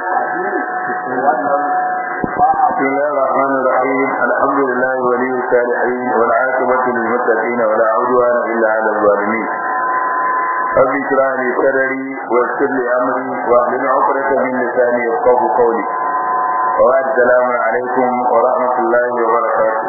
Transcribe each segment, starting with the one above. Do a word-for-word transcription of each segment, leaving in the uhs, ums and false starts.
بسم الله الرحمن الرحيم الحمد لله ولي الصالحين والعاقبة للمتقين ولا عدوان إلا على الظالمين رب اشرح لي صدري ويسر لي أمري واحلل عقدة من لساني يفقهوا قولي وبعد السلام عليكم ورحمة الله وبركاته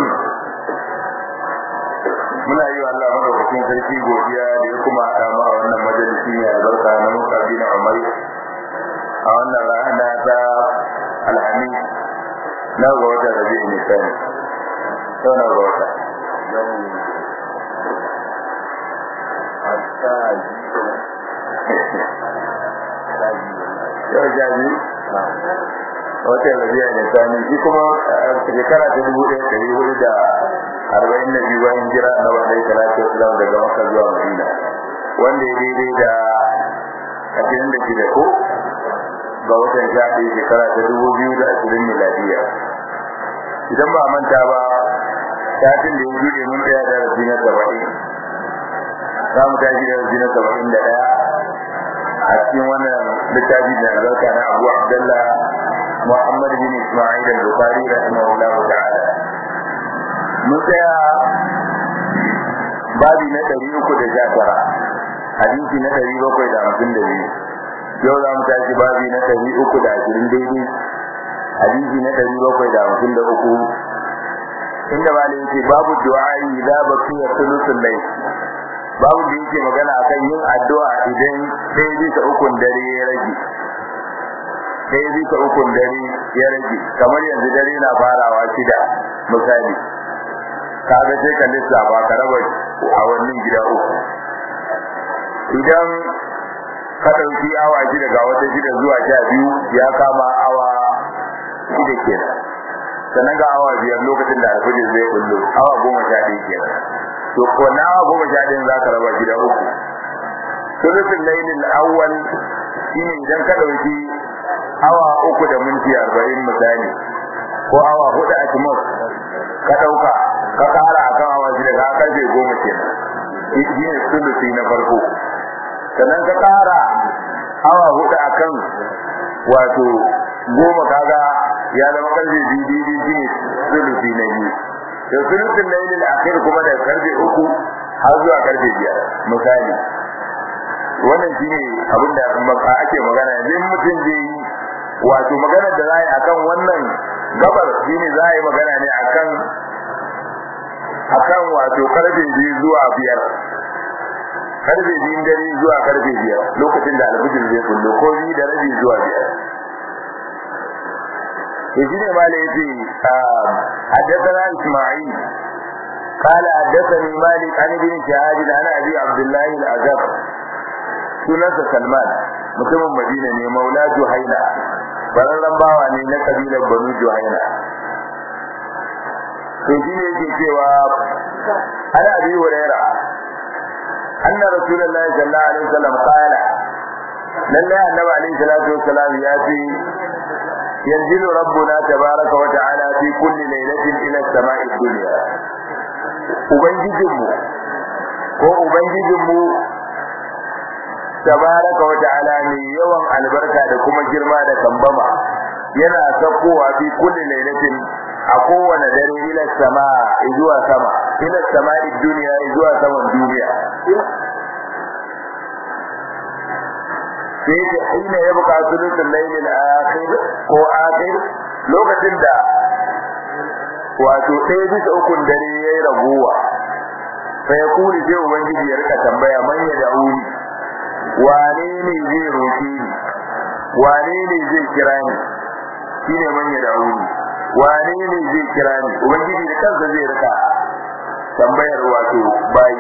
muna yi wa Allah madaukakin sarki godiya da ya kuma haɗa mu a wannan majalisi ne albarka na mukabi na Umar a wannan rana ta Alhamis na ga wata Rabi'ul Nisani to na ga wata yau jaji wata Rabi'ul Nisani shi kuma shekara ta dubu ɗaya ɗari hudu da arba'in da biyu bayan jira na wadai talata islam daga Makka zuwa Madina wanda ya daidai da ashirin da shida ko ga watan shaɗi shekara ta dubu biyu da ashirin miladiya idan ba a manta ba satin da ya juɗe mun tsaya da rafi na saba'in za mu tashi da rafi na saba'in da ɗaya a cikin wannan littafi da albarka na Abu Abdullah Muhammad bin Isma'il al-Bukhari rahimahullahu ta'ala mun tsaya babi na ɗari uku da sha tara hadisi na ɗari bakwai da hamsin da biyu yau za mu tashi babi na ɗari uku da ashirin daidai hadisi na ɗari bakwai da hamsin da uku inda malai yake babu du'a'i idza baqiya thuluthul layl babu da yake magana akan yin addu'a idan sai bisa ukun dare ya rage sai bisa ukun dare ya rage kamar yanzu dare na farawa shida misali kaga sai ka lissafa ka raba a wannan gida uku idan ka dauki awa shi daga wata shida zuwa sha biyu ya kama awa shida kenan sannan ga awa biyar lokacin da alfajir zai kullu awa goma sha ɗaya kenan to ko na awa goma sha ɗaya za ka raba gida uku sulusul lailil awwal shine idan ka dauki awa uku da minti arba'in misali ko awa hudu a timos ka dauka ka kara akan awa shida ka karfe goma kenan shi ne sulusi na farko sannan ka kara awa hudu akan wato goma kaga ya zama karfe biyu biyu shi ne sulusi na biyu da sulusin lailin akhir kuma da karfe uku har zuwa karfe biyar misali wannan shi ne abinda ake magana yanzu mutum zai yi wato magana da za a yi akan wannan gabar shi ne za a yi magana ne akan akan wato karfe biyu zuwa biyar karfe biyu dare zuwa karfe biyar lokacin da alfijir zai kullo ko biyu da rabi zuwa biyar to shine malai yace haddathana Isma'il قال حدثني مالك عن ابن شهاب عن ابي عبد الله الازهر سنة سلمان mutumin Madina ne maula Juhaina bararran bawa ne na kabilar Banu Juhaina to shine yake cewa ana abi huraira anna rasulullahi sallallahu alaihi wasallam qala lalle annabi alaihi salatu wassalam ya ce yanzilu rabbuna tabaaraka wa ta'ala fi kulli laylatin ila as-sama'i dunya ubangijinmu ko ubangijinmu tabaaraka wa ta'ala ne yawan albarka da kuma girma da kambama yana sakowa fi kulli laylatin a kowane dare ila sama zuwa sama ila sama'i duniya zuwa saman duniya sai da ina ya buka sulutul layl al-akhir ko akhir lokacin da wato ɗaya bisa ukun dare yayi raguwa sai ya kuri sai ubangiji ya rika tambaya man ya da'uni wane ne zai roki ni wane ne zai kira ni shine man ya da'uni wane ne zai kira ni ubangiji da kansa zai rika tambayar wato bai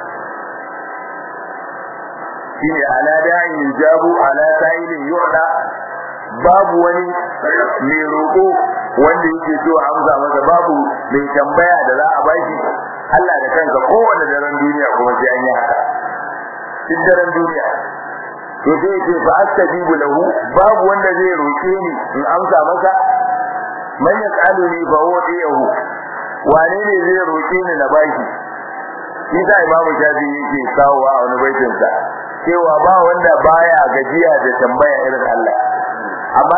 shine ala da'in yujabu ala sa'ilin yu'da babu wani mai roƙo wanda yake so amsa masa babu mai tambaya da za a bashi Allah da kansa kowanne daren duniya kuma sai an yi haka cikin daren duniya to sai ce fa astajibu lahu babu wanda zai roƙe ni in amsa masa man yasaluni fa wadiyahu wane ne zai roƙe ni na bashi shi da imamu shafi yake kawowa a wani baitin sa cewa ba wanda baya gajiya da tambaya irin Allah amma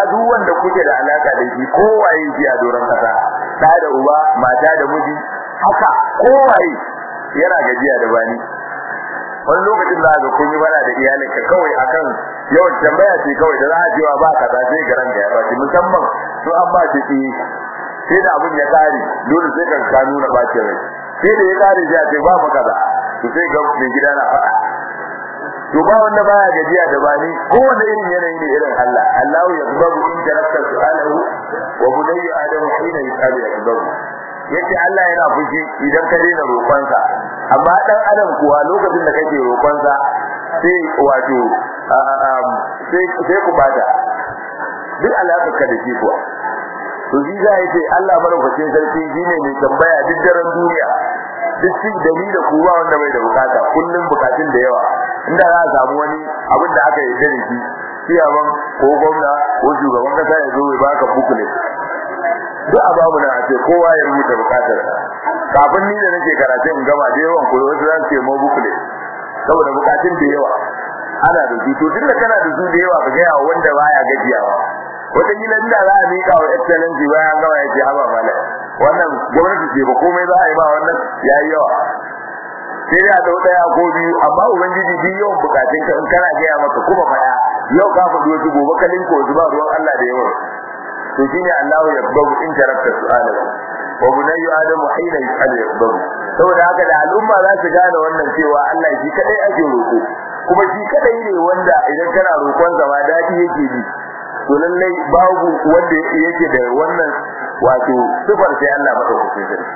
duk wanda kuke da alaka da shi kowaye shi a doron kasa da da uba mata da miji haka kowaye yana gajiya da bani wani lokacin da ga kun yi bana da iyalinka kawai akan yawan tambaya ce kawai da za a cewa ba kaza sai garan da ya ba musamman to an ba shi sai da abun ya kare dole sai ka ka nuna bacin rai sai da ya kare sai a ce ba fa kaza to sai ga mai gida na faɗa to ba wanda baya gajiya da bani kowanne irin yanayi ne irin Allah Allahu yakbabu in jarabta su'alahu wa bunayya adamu hina yusalu yakbabu yace Allah yana fushi idan ka daina roƙonsa amma dan adam kuwa lokacin da kake roƙonsa sai wato sai sai ku bada duk alaka ka da shi kuwa to shi za yace Allah madaukakin sarki shine mai tambaya duk daren duniya duk shi dalilin kuwa wanda bai da bukata kullum bukatun da yawa inda za a samu wani abin da aka yi da shi ciyaman ko gwamna ko shugaban kasa ya zo ya baka bukule duk a babu na ce kowa ya rubuta bukatar kafin ni da nake karatu in gama da yawan koyo wasu zan ce mu bukule saboda bukatun da yawa ana da su to tunda kana da su da yawa ka ga wanda baya gajiyawa wata gidan da za a mika wa excellency bayan gama ya ce haba malai wannan gwamnati ce ba komai za a yi ba wannan yayi yawa sai ya dau daya ko biyu amma ubangiji bi yawan bukatun ka in kana ga maka kuma fada yau ka fadi wasu gobe kalin ko zuba ruwan Allah da yawa to shine Allah ya babu in jarabta su'alahu wa bunayyu adamu hina yus'alu yakbaru saboda haka da al'umma za su gane wannan cewa Allah shi kadai ake roko kuma shi kadai ne wanda idan kana roƙon zama dadi yake bi to lallai babu wanda yake da wannan wato sifar sai Allah madaukakin sarki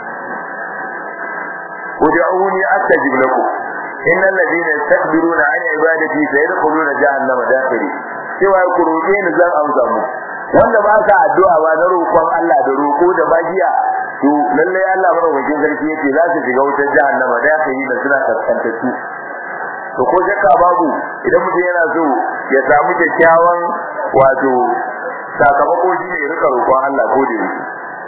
ودعوني أستجب لكم إن الذين يستكبرون عن عبادتي سيدخلون جهنم داخرين cewa ku roƙe ni zan amsa mu wanda ba ka addu'a ba na roƙon Allah da roƙo da bagiya to lalle Allah madaukakin sarki yake za su shiga wutar jahannama da yake yi da suna kaskanta su to ko shakka babu idan mutum yana so ya samu kyakkyawan wato sakamako shi ne rika roƙon Allah ko da yake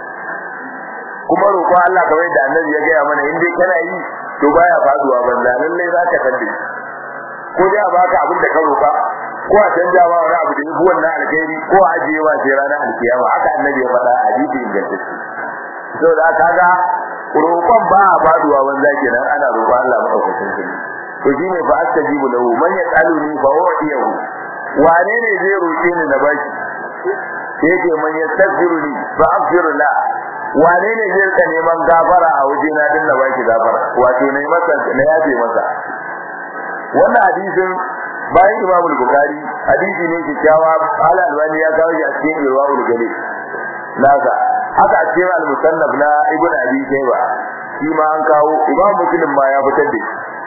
kuma roƙon Allah kamar da Annabi ya ga mana in dai kana yi to baya faduwa banza lalle zaka tabbi ko dai a baka abin da ka roƙa ko a canja ma wani abu da yi wannan alkhairi ko a ajiye wa sai ranar alkiyama haka Annabi ya faɗa a hadisi ingantacce to da kaga roƙon ba a faduwa banza kenan ana roƙon Allah madaukakin sarki to shine fa astajibu lahu man yasaluni fa u'tiyahu wane ne zai roƙe ni na bashi yake man yastaghfiruni fa aghfir la wane ne zai ka neman gafara a waje na din na baki gafara wato ne masa ne yafe masa wannan hadisin bayan Imam Bukhari hadisi ne kikkiawa Ala Albani ya kawo shi a cikin Irwaul Galil nasa haka a cikin Al-Musannaf na Ibn Abi Shayba shi ma an kawo Imam Muslim ma ya fitar da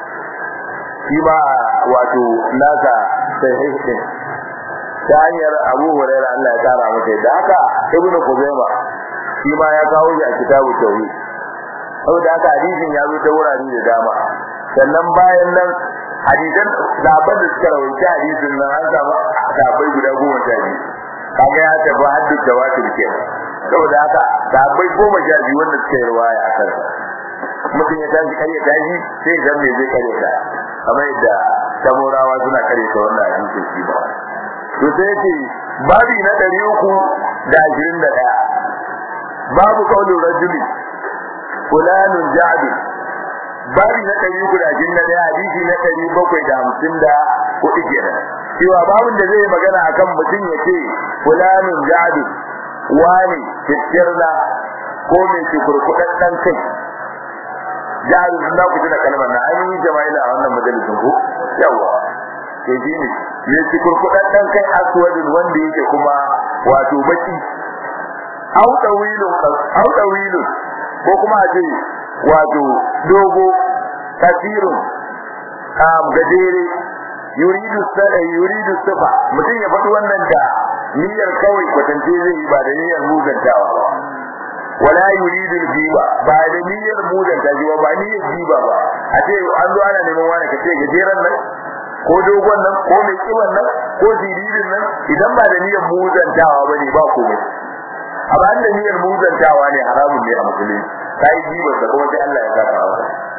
shi ma wato nasa sahih din ta hanyar Abu Hurairah Allah ya tara masa da haka Ibn Khuzaimah shi ma ya kawo shi a kitabu tauhid saboda haka hadisin ya zo ta wurare da dama sannan bayan nan hadisan zaban da suka rawaita hadisin nan an samu sabai guda goma sha biyu kaga ya tafi haddu tawatur kenan saboda haka sabai goma sha biyu wanda suka yi riwaya a kansa mutum ya tashi kare tashi sai zan me zai kare ta kamar yadda samorawa suna kare ta wannan hadisin shi ba to sai ce babi na ɗari uku da ashirin da ɗaya babu kaulin rajuli fulanun ja'bi babi na ɗari uku da ashirin da ɗaya hadisi na ɗari bakwai da hamsin da hudu kenan cewa babun da zai magana akan mutum ya ce fulanun ja'bi wani fitirna ko mai cikurkuɗaɗɗen kai ja'bi sun ku tuna kalmar na ainihin jama'ila a wannan majalisun ko yawa to shi ne mai cikurkuɗaɗɗen kai aswadin wanda yake kuma wato baki au dawilun au dawilun ko kuma a ce wato dogo kasirun am gadere yuridu sada yuridu safa mutum ya faɗi wannan da niyyar kawai kwatance zai yi ba da niyyar muzantawa ba wala yuridu jiba ba da niyyar muzanta jiba ba niyyar jiba ba a ce an zo ana neman wani kace gajeren nan ko dogon nan ko mai kiwon nan ko siririn nan idan ba da niyyar muzantawa bane ba komai amma da niyyar muzantawa ne haramun ne a musulmi kai jiba da kuma sai Allah ya saka wa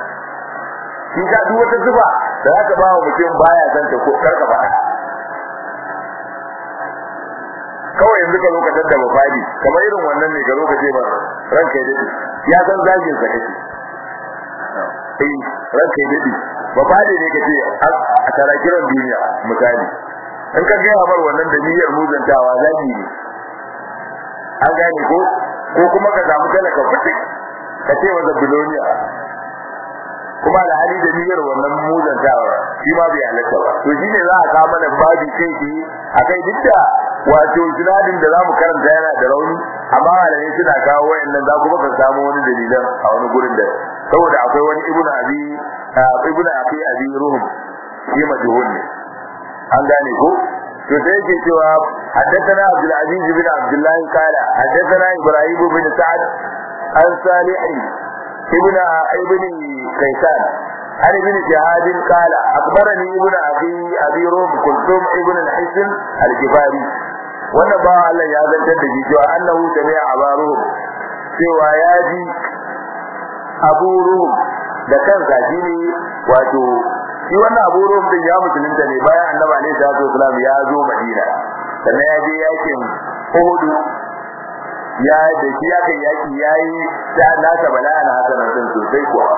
shi ka duk wata zuba da zaka ba wa mutum baya san ta ko karka ba kawai yanzu ka zo ka dadda mafadi kamar irin wannan ne ka zo ka ce ba ranka ya dade ya san zagin sa kake eh ranka ya dade mafadi ne kace a tarakiran duniya misali in ka ga hamar wannan da niyyar muzantawa zagi ne an gane ko ko kuma ka samu talaka fiti ka ce wa zabiloniya kuma da hali da niyyar wannan muzantawa shi ma bai halatta ba to shine za a kawo mana babi kai shi akai dukka wato jinadin da zamu karanta yana da rauni amma malamai suna kawo wayannan za ku baka samu wani dalilan a wani gurin da saboda akwai wani ibnu abi ibnu abi abi ruhum shi majhul ne an gane ko to sai yake cewa haddathana abdul aziz bin abdullah qala haddathana ibrahim bin sa'ad an salih ibn ibn kaysan عن ابن جهاد قال أخبرني ابن أبي أبي روم كلثوم ابن الحسن الجباري وانا با الله يا ذا الجد جوا أنه سمع أبا روم سوى ياجي أبو روم da kansa shine wato shi wannan Abu Rum din ya musulunta ne bayan Annabi alaihi salatu wasallam ya zo Madina sannan ya je yakin Uhud ya da shi ya kai yaki yayi da nasa bala'an hasanan din sosai kuwa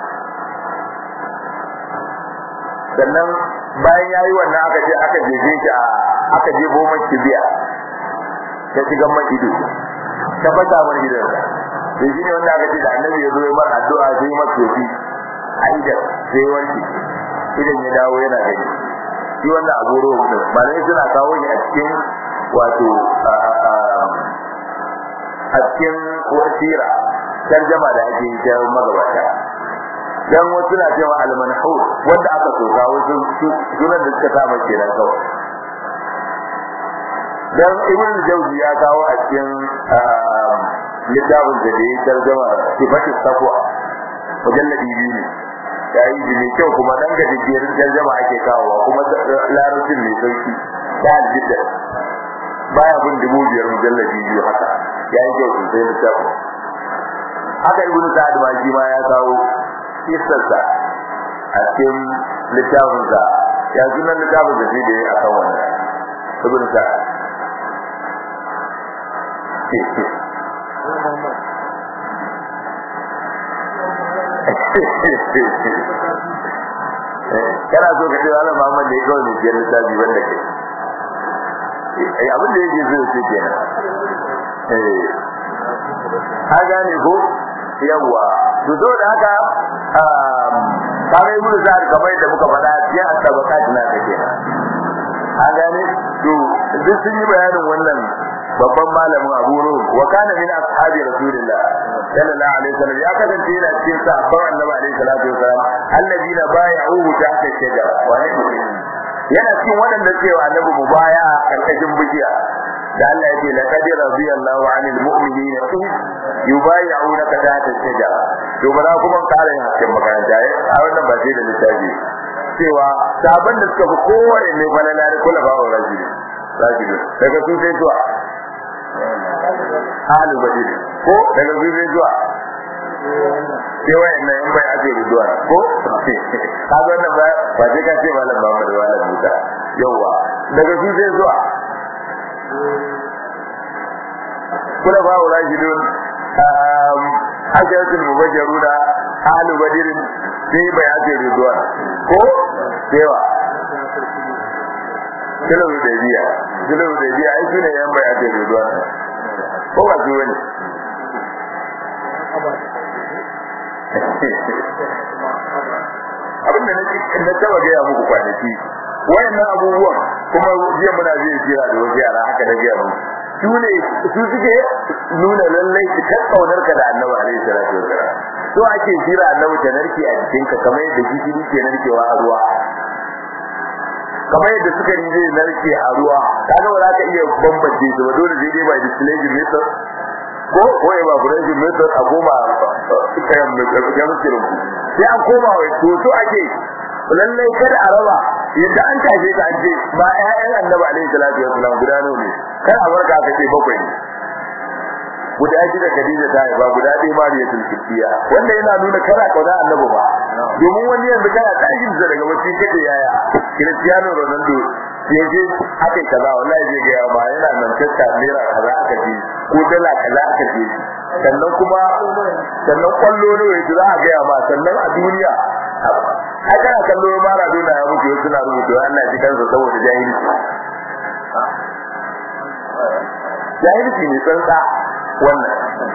sannan bayan yayi wannan aka je aka jeje shi a aka je goma kibiya ta shiga makido ta fata mun gidan sai shi ne wanda aka ce da Annabi ya zo ya bar addu'a sai masofi aida sai wanki idan ya dawo yana gani shi wannan Abu Rum malai suna kawo shi a cikin wato a cikin wasira tarjuma da ake yi ta magabata dan wasu na cewa al-manhur wanda aka soka wasu sunan da suka samu kenan kawai dan ibn Jawzi ya kawo a cikin littafin da ya tarjuma sifatu taqwa mujalladi biyu ne yayi ne kyau kuma dan ga digirin tarjuma ake kawowa kuma larabcin ne sauki da aljidda baya bin dubu biyar mujalladi biyu haka yayi kyau sosai littafin haka ibn Sa'd ma shi ma ya kawo kisarsa a cikin littafinsa ya sunan littafin da shi da ya akan wannan ibn Sa'd kana so ka ce wala Muhammad da ya kawai ne biyar littafi wanda ke ai abin da yake so ce kenan eh ha gane ko yawa to zo da haka kare mu da kamar da muka faɗa cikin asabaka tana take ha gane to duk sun yi bayanin wannan babban malamin Abu Rum wa kana min ashabi rasulillah sallallahu alaihi wasallam ya kasance yana cikin sahabban annabi alaihi salatu wasallam alladina bai'uhu tahta shajara wa ne yana cikin wadanda cewa annabi mubaya karkashin bishiya da Allah yake laqad radiyallahu 'anil mu'minina yubay'unaka tahta shajara to bara kuma kare hakkin makaranta a wannan ba sai da littafi cewa sahabban da suka fi kowane ne balala da kula ba rajuli rajuli daga su sai zuwa halu badil ko daga su sai zuwa sai wayannan in bai aje zuwa ko kaga wannan ba ba sai ka ce malam Muhammad wala Musa yawa daga su sai zuwa kula ba rajulun um hajjatul mubajjaruna halu badil sai bai aje zuwa ko cewa kilo da biya kilo da biya ai shine yan bai aje zuwa ko ba zuwa ne abin da nake na taba ga ya muku kwanaki wayannan abubuwan kuma jiya muna zai jira da wasu yara haka da jiya mu su ne su suke nuna lallai su kan kaunar ka da Annabi alaihi salatu wasallam to ake jira Annabi ta narke a cikin ka kamar yadda gishiri ke narkewa a ruwa kamar yadda suka yi zai narke a ruwa kaga ba za ka iya bambance su ba dole sai dai ba distillation method ko ko evaporation method a goma kayan chemistry sai an koma wai to to ake lalle kada a raba yadda an tafe ka an ce ba ƴaƴan Annabi alaihi salatu wasallam guda nawa ne kar a barka ka ce bakwai ne guda ji da Khadija ta ba guda dai Mariya tulkiya wanda yana nuna kana kauna Annabi ba domin wani yanzu kana tashin sa daga wacce kake yaya Cristiano Ronaldo yaje akai kaza wallahi zai ga ba yana nan matarka naira kaza aka je ko dala kaza aka je sannan kuma sannan kwallo ne wai za a ga ma sannan a duniya ai kana kallo Maradona ya mutu suna rubuta Allah ya kansa saboda jahilci jahilci ne tsantsa wannan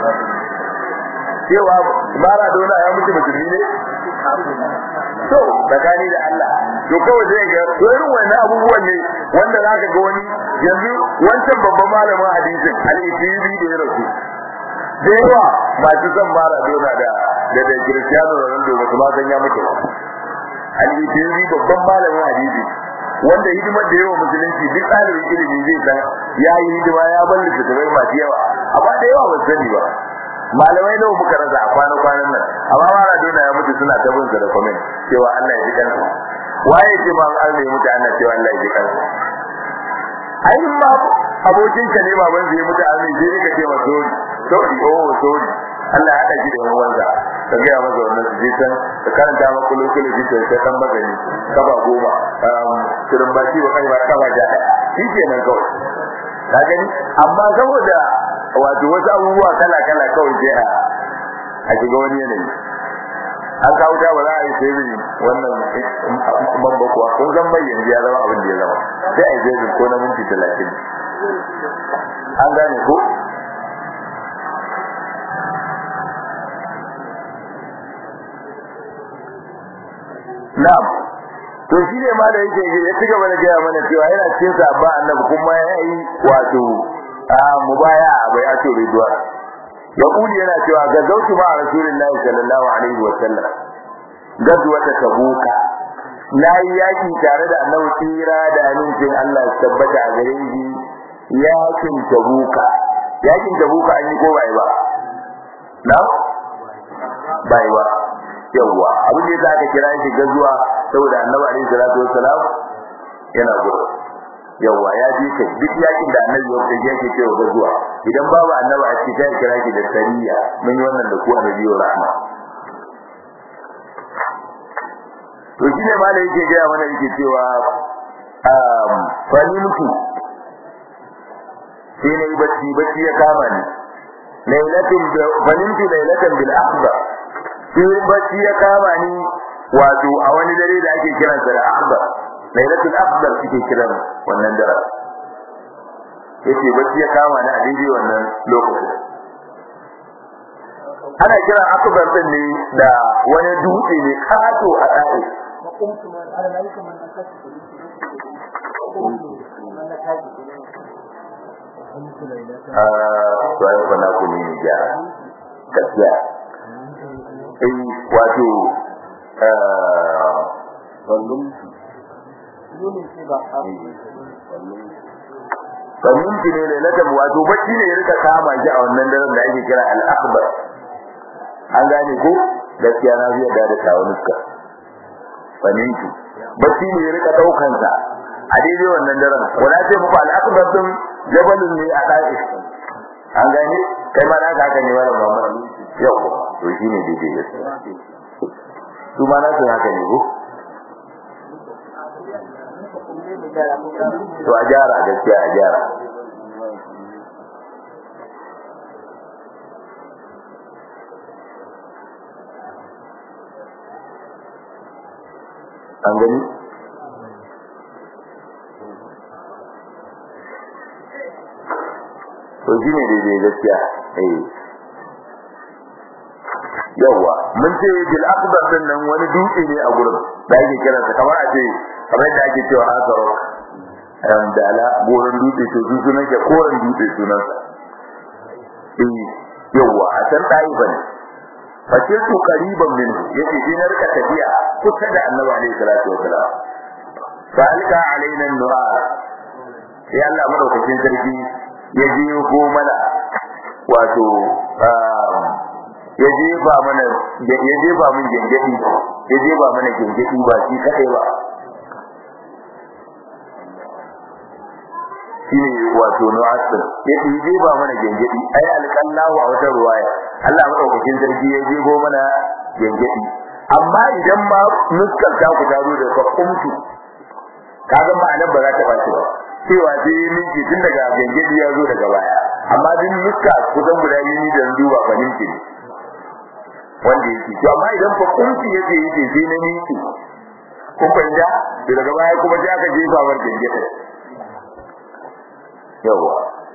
cewa Maradona ya mutu musulmi ne to tsakani da Allah to kawai zai ga to irin wannan abubuwan ne wanda zaka ga wani yanzu wancan babban malamin hadisin al-Itibi da ya rasu da yawa masu son Maradona da da da Cristiano Ronaldo ba su ma san ya mutu al-Itibi babban malamin hadisi wanda hidimar da yawa musulunci duk ɗalibin ilimi zai san ya yi hidima ya balle da bai masu yawa amma da yawa ba sani ba malamai nawa muka rasa a kwana kwanan nan amma Maradona ya mutu suna ta bin sa da comment cewa Allah ya ji kansa waye ce ma an ne mutu Allah cewa Allah ya ji kansa ai ma abokin ka ne baban zai mutu an ne je ka ce ma sorry sorry oh sorry Allah ya hada shi da wanza ka ga masa wannan su je can ka karanta maka lokacin da kike ta kan magani kaba goma um kirin baki wa kai ba kaba ja shi kenan kawai ka gani amma saboda wato wasu abubuwa kala kala kawai sai a a shiga wani yanayi an kawo ta ba za a yi sai wannan mamba kuwa kun zan bayyana ya zama abin da ya zama sai a yi sai ko na minti talatin an gane ko na'am to shi ne ma da yake ya ci gaba da gaya mana cewa yana cikin sabba annabi kuma ya yi wato a mubaya bai ato ridwa ya kuli yana cewa ga zauki ma rasulullahi sallallahu alaihi wa sallam gazuwa ta tabuka nayi yaki tare da annabi tira da amincin Allah tabbata a gare shi yakin tabuka yakin tabuka an yi ko bai ba na bai ba yawa abin da aka kira shi gazuwa saboda annabi alaihi salatu wassalam yana gudu yawa ya ji kai duk yakin da annabi ya fita yake cewa gazuwa idan babu annabi a cikin kira shi da sariya mun yi wannan da ku annabi wa rahma to shi ne malai yake ga mana yake cewa um fanimtu sai ne bacci bacci ya kama ni lailatin fanimtu lailatan bil akhbar sai bacci ya kama ni wato a wani dare da ake kiransa da akhbar lailatul akhbar suke kiran wannan dare yace bacci ya kama ni a daidai wannan lokacin ana kira akhbar din ne da wani dutse ne kato a dai ah sai bana ku ne ya gaskiya eh wato eh wannan sannan ne ne na tabu wato bacci ne ya rika kama shi a wannan daren da ake kira al-akhbar an gane ko gaskiya na biya da da tawunuka sannan ki bacci ne ya rika daukan sa a daidai wannan daren wala ce muku al-akhbar din jabalun ne a dai an gane kai ma na ka haka ne wannan Muhammad yau to shine daidai gaskiya su ma na san haka ne ko to a gyara gaskiya a gyara an gani to shi ne daidai gaskiya eh yawa mun ce bil akbar din nan wani dutse ne a gurin da ake kiransa kamar a ce kamar da ake cewa azaro um dala goran dutse to su sunan ke koran dutse sunan eh yawa a san dai bane fashe su qariban min yace shi na rika tafiya kusa da Annabi alaihi salatu wasalam salika alaina nu'ar sai Allah madaukakin sarki ya je ko mana wato ya jefa mana ya jefa mun gengedi ya jefa mana gengedi ba shi kadai ba shine wato nu'asin ya jefa mana gengedi ai alqallahu a wata ruwaya Allah madaukakin sarki ya jefo mana gengedi amma idan ma nuskar ta ku taro da kumtu kaga ma'anar ba za ta bace ba cewa sai minki tun daga gangedi ya zo daga baya amma din nuska kusan guda biyu da duba ba minki wanda yake to amma idan fa kunci yake yake sai na minki ko fanja daga baya kuma sai aka jefa war gangedi yawa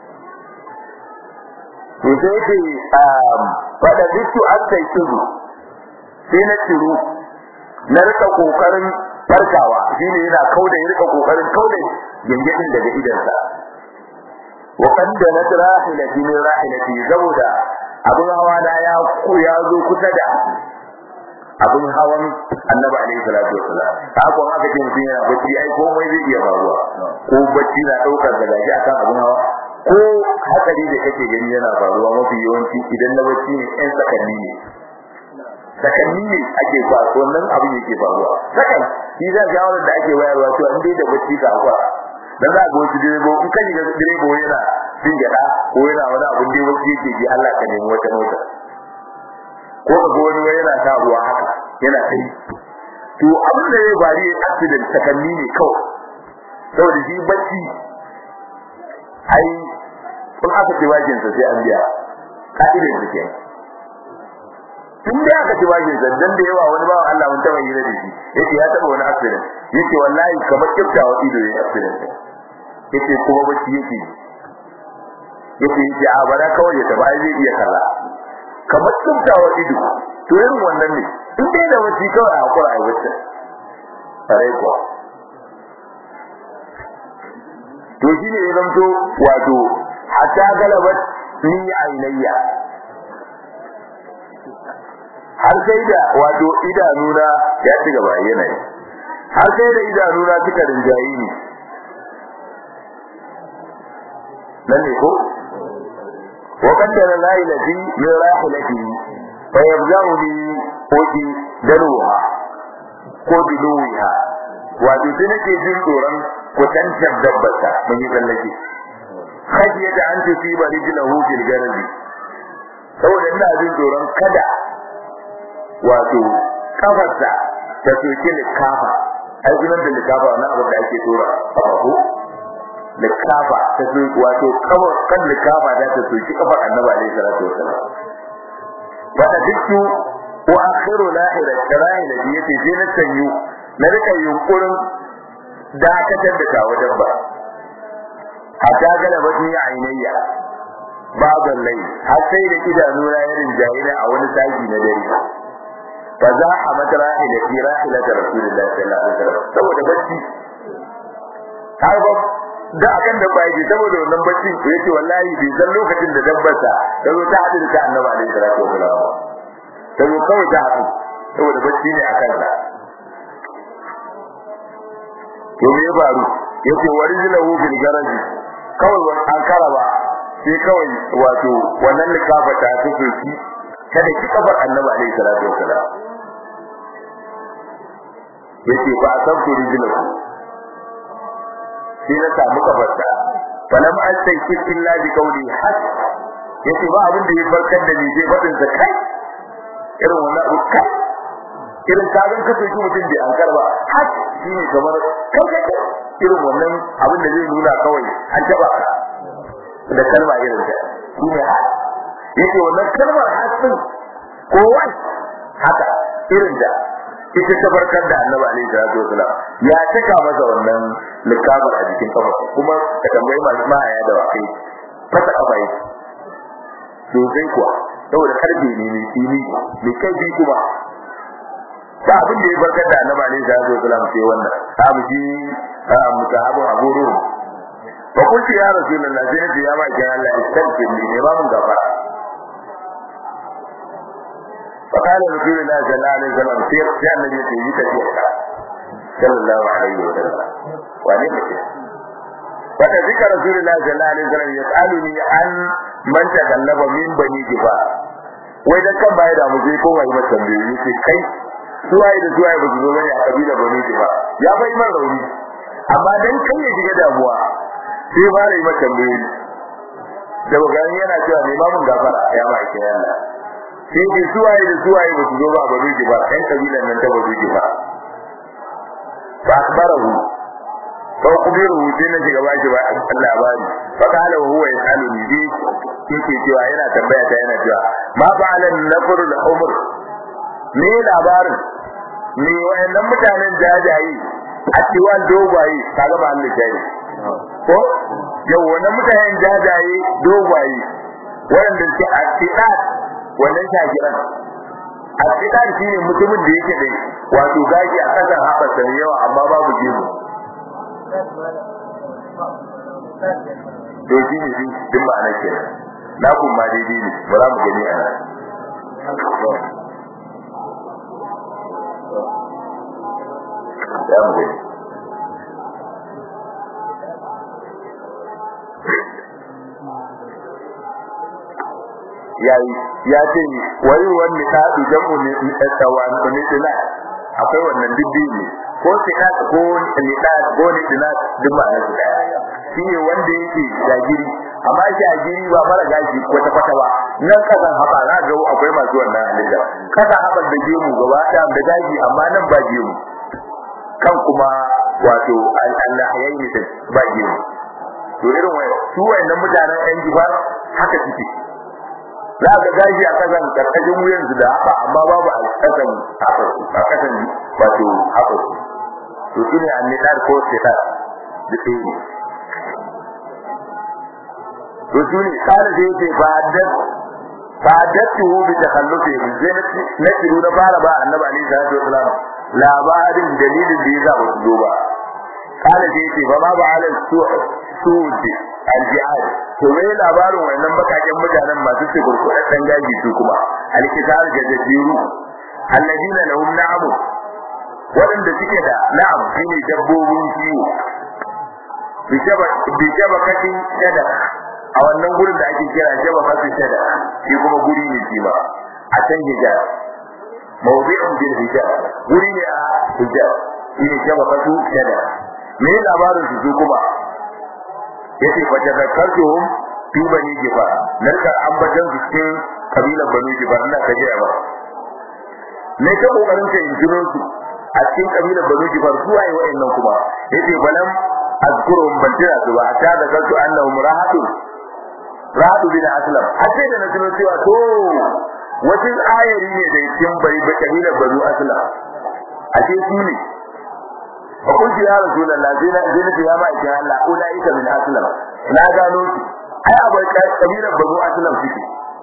to sai ce um fada bitu akai tudu sai na turu na rika kokarin farkawa shine yana kauda ya rika kokarin kauda gangedin daga idansa wa qad natrahilati min rahilati zawda abun hawa da ya ku ya zo kusa da abun hawan annabi alaihi salatu wasallam haka aka ce mutum yana bacci ai komai zai iya faruwa ko bacci na daukar daga shi akan abun hawa ko hakari da kake gani yana faruwa mafi yawanci idan na bacci ne ɗan sakanni ne sakanni ne ake faruwa wannan abin yake faruwa sakan shi da shawarar da ake wayarwa to an dai da bacci ka akwa dan za ga wasu direbo in kan ga direbo yana jin gada ko yana wani abin da wasu yake ji Allah ka nemi wata mota ko ga wani yana ta ruwa haka yana kai to abin da zai bari accident sakanni ne kawai saboda shi bacci ai kun aka ce wajin sa sai an biya ka'idar da ke tun da aka ci wajin sa dan da yawa wani bawan Allah mun taba yi da shi yace ya taba wani accident yace wallahi kamar kiftawa ido ne accident yace kuma bacci yake yace yace a bara kawai ya taba zai iya kalla kamar kiftawa ido to irin wannan ne in dai da bacci kawai a hakura ai wacce tare ko to shine ya zanto wato hatta galabat ni ainayya har sai da wato idanuna ya ci gaba yana yi har sai da idanuna suka rinjayi ni nan ne ko wa qaddara la ilahi min rahilati fa yabza'u li qudi dalwa ko diluha wato sai nake jin tsoron kutantar dabbata mun yi tsallake khashiyata an tusiba rijlahu fil garbi saboda ina jin tsoron kada wato kafarsa ta soke likafa ai gunan da likafa na abu da ake tura ko likafa ta soke wato kafar kan likafa da ta soke kafar annabi alaihi salatu wasallam wata dukku wa akhiru lahira karahila da yake je na sanyu na rika yunkurin dakatar da ta wajen ba hatta galaba ni ainayya babu lai har sai da idanu na irin jahila a wani saki na dare fa za a matrahila fi rahilati rasulillahi sallallahu alaihi wasallam saboda bacci har ba da akan da bai ji saboda wannan bacci yace wallahi bai san lokacin da dabbata da zo ta hadu da annabi alaihi salatu wasallam sai kawai ta hadu saboda bacci ne akan sa to me ya faru yace warijlahu fil garaji kawai wannan an karaba sai kawai wato wannan likafa ta take ki kada ki kafar annabi alaihi salatu wasallam yace ba san ku rijlahu sai na samu kafarta falam astayki illa bi qawli has yace ba abin da ya farkar da ni sai fadin sa kai irin wannan abu kai irin kazan kace shi mutum bai an karba has shine kamar kai kai irin wannan abin da zai nuna kawai an taba ka da kalma irin ta shine has yake wannan kalmar has din ko wai haka irin da ita ta barkar da annabi alaihi salatu wasallam ya taka masa wannan likabar a jikin kafa kuma ka tambayi masu mahaya da wakai fata kafa yi sosai kuwa saboda karfe ne mai fili mai kai bi kuma ba abin da ya barkar da annabi alaihi salatu wasallam sai wannan abu ji mutahabu aburu fa kunti ya rasulullah sai ce ya ma ki Allah istaghfir li ne ba mun gafara فقال رسول الله صلى الله عليه وسلم سير يا النبي يجي تجيك صلى الله عليه وسلم وعليه فذكر رسول الله صلى الله عليه وسلم يسألني عن من تكلف من بني جفار وإذا كان بايد أبو زي كون وإما تنبيه يسي كي سواء إذا سواء بزنوبة يا قبيلة بني جفار يا باي من روني أما دن كي يجي كده أبوا sai fara yi maka tambayoyi da bagani yana cewa ne mamun gafara ya ma ake Allah sai ke suwaye da suwaye ba su zo ba bazu ki ba ɗan kabilan nan ta bazu ki ba fa akbarahu ko kubiru sai na shiga baki ba labari fa kana huwa yasaluni bi yake cewa yana tambaya ta yana cewa ma fa'alan nafrul umr ne labarin ne wayannan mutanen jajayi a cikin dogaye kaga ba Allah jayi ko yau wannan mutanen jajaye dogaye wanda ke a cikin wannan shagiran a cikin shine mutumin da yake da wato gaji a kasan haɓarsa da yawa amma babu gemu to shi ne din ba ana kenan na kuma daidai ne ba za mu gani a nan ya mu gani yayi ya ce wai wani ta du jamu ne tsawon ne dina akwai wannan dubbi ne ko tika ko ne da ko ne dina duk ba na daya shine wanda yake jagiri amma jagiri ba mara gaji kwata kwata ba nan kasan haba za ga akwai masu wannan halin kasa haban da gemu gaba da da gaji amma nan ba gemu kan kuma wato Allah yayi ne ba gemu to irin wayo su wayannan mutanen yan jibar haka suke za ga gaji a kasan karkashin wuyan su da haka amma babu a kasan haka a kasan wato haka to shine annidar ko sita da tsini to shine kare da yake ba'addat ba'addatu bi takhallufi zinati nasiru da fara ba annabi alaihi salatu wasalam labarin dalilin da yasa ba su zo ba kare da yake ba ma ba'ala su'ud al-jihad to mai labarin wannan bakaken mutanen masu cikurkuɗan dan gaji su kuma al-kitab da jaziru alladina lahum na'am wanda suke da na'am shine dabbobin kiwo bijaba bijaba katin shada a wannan gurin da ake kira jaba katin shada shi kuma guri ne shi ba a can hijaz mawdi'un bil hijaz guri ne a hijaz shine jaba katin shada me labarin su kuma yace fa tadakkartuhum fi bani jifa nan ka ambaton su cikin kabilan bani jifa ina kaje ba ne ta kokarin ka injiro su a cikin kabilan bani jifa su waye wayannan kuma yace balam azkurum bantira su ba ta da kansu annahum rahatu rahatu bin aslam hace da nasu cewa to wajen ayari ne da cikin bari ba kabilan bani aslam ace su ne فقلت يا رسول الله زينا زينا يا ما إن الله أولئك من أسلم لا قالوا أي أبو كبير بنو أسلم فيك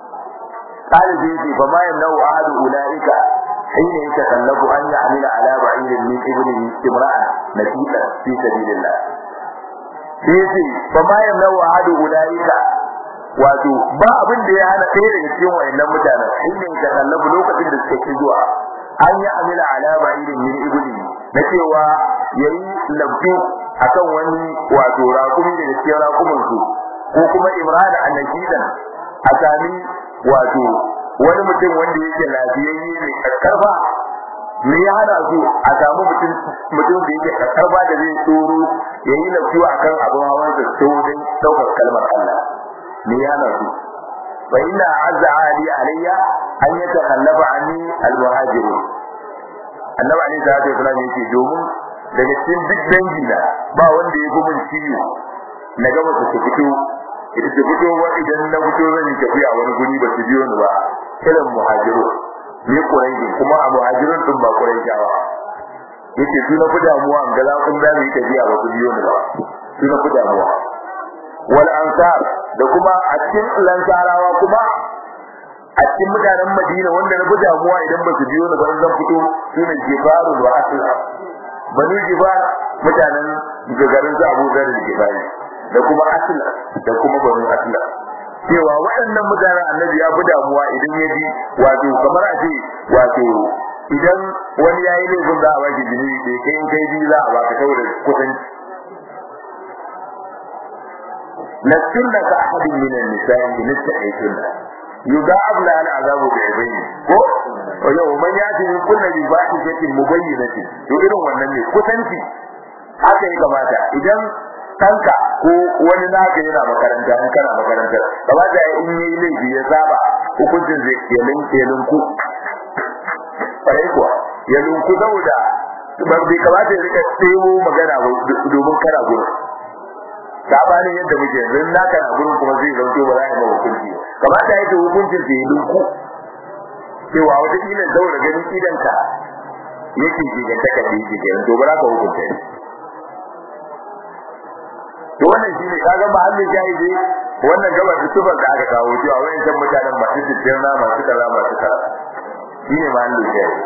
قال زيدي فما يمنع أحد أولئك حين يتكلف أن يعمل على بعير من ابنه امرأة نسيئة في سبيل الله زيدي فما يمنع أحد أولئك wato ba abin da ya hana kai daga cikin wayannan mutanen shine ka kallabu lokacin da suke zuwa an yi amila ala ba'irin min ibni na cewa yayi labdu akan wani wato rakumi da cikin rakumin su ko kuma imran annajidan a sami wato wani mutum wanda yake lafiyayye ne karkarfa me ya hana su a samu mutum mutum da yake karkarfa da zai tsoro yayi labdu akan abun hawan sa don daukar kalmar Allah me ya hana su fa inna azza ali alayya an yatakhallafa anni al-muhajirin annabi ali da ya fara yake domin daga cikin duk dangi na ba wanda ya gumin ciwo na gaba su fito idan su fito wa idan na fito zan tafi a wani guri ba su biyo ni ba kiran muhajiru ne kurai kuma a muhajirun din ba kurai jawa yake su na fi damuwa an gala kun da yi tafiya ba su biyo ni ba su na fi damuwa wal ansar da kuma a cikin lansarawa kuma a cikin mutanen Madina wanda na fi damuwa idan ba su biyo ni ba zan fito su ne jibaru wa asla banu jibar mutanen garin su Abu Dharr al-Ghifari da kuma asla da kuma banu asla cewa waɗannan mutanen Annabi ya fi damuwa idan ya ji wato kamar a ce wato idan wani yayi laifin za a baki jini da kai in kai ji za a baka saboda kusanci lasunna ka ahadin min an-nisa'i nasta'aytunna yudha'ab la al-'adhabu bi'ayn ko wa yawman yati min kulli ribatin mubayyinatin to irin wannan ne kusanci haka ya kamata idan kanka ko wani naka yana makaranta in kana makarantar kamata in yi laifi ya saba hukuncin zai yalin yalin ku fare kuwa yalin ku saboda ba bai kamata ya rika tsebo magana ba domin kana gurin sabanin yadda muke yanzu na kana gurin kuma zai zanto ba za a yi ma hukunci kamata ya ce hukuncin da ya dinku cewa wata kila zaura ganin idanka yake jiganta ka bi kenan to ba za ka hukunta shi to wannan shine kaga mahallin jahili wannan gaba da sufar da aka kawo cewa wayan san mutanen masu tsirrin na masu kaza masu kaza shine mahallin jahili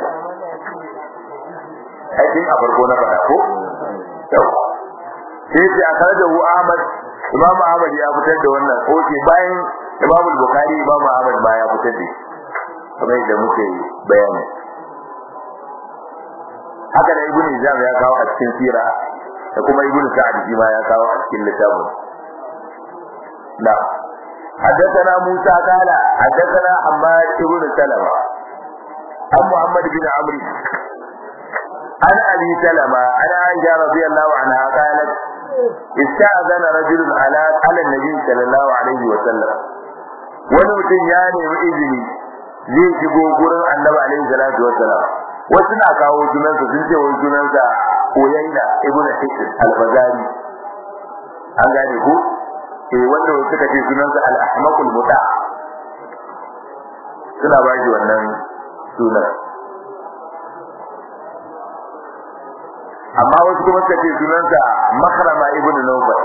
ai din a farko na fada ko to sai sai aka da Ahmad Imam Ahmad ya fitar da wannan oke bayan Imam Bukhari Imam Ahmad ba ya fitar da kamar da muke bayani haka da Ibn Hisham ya kawo a cikin sira da kuma Ibn Sa'd shi ma ya kawo a cikin littafin na حدثنا موسى قال حدثنا حماد بن سلمة عن محمد بن عمرو عن ابي سلمة عن عائشة رضي الله عنها قالت استأذن رجل على على النبي صلى الله عليه وسلم wani mutum ya nemi izini zai shigo gurin annabi alaihi salatu wassalam wasu na kawo sunansa sun ce wani sunansa Uyayna ibn Hisn al-Fazari an gane ku eh wanda wasu suka ce sunansa al-Ahmaqul Muta suna ba shi wannan sunan amma wasu kuma suka ce sunansa Makrama ibn Nawfal